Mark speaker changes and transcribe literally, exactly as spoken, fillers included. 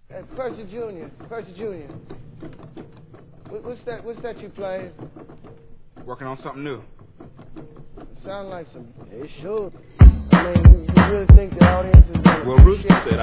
Speaker 1: Hey, Percy Junior Percy Junior What, what's that? What's that you playing?
Speaker 2: Working on something new.
Speaker 1: It sound like some. It should. I mean, you, you really think the audience is gonna
Speaker 2: Well, Rooster
Speaker 1: appreciate
Speaker 2: said